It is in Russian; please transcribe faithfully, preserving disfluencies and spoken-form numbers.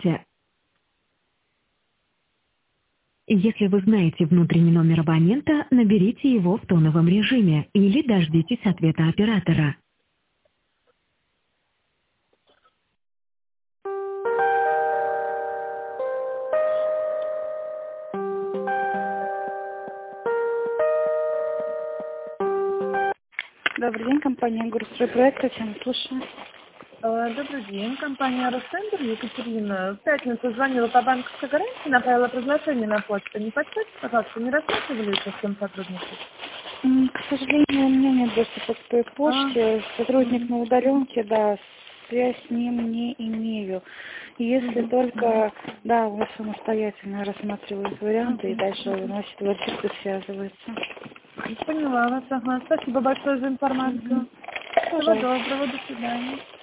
карте. Если вы знаете внутренний номер абонента, наберите его в тоновом режиме или дождитесь ответа оператора. Добрый день, компания «Горстройпроект», Татьяна, слушаю. Добрый день, компания «Ростендер», Екатерина. В пятницу звонила по банковской гарантии, направила предложение на почту. Не подскажите, пожалуйста, не рассматривали еще с кем сотрудничать? К сожалению, у меня нет доступа к той почте. А? Сотрудник на удаленке, да, связь с ним не имею. Если mm-hmm. только, да, он самостоятельно рассматривает варианты mm-hmm. и дальше выносит вердикт и связывается. Поняла вас, ага. Спасибо большое за информацию. Mm-hmm. Всего доброго, до свидания.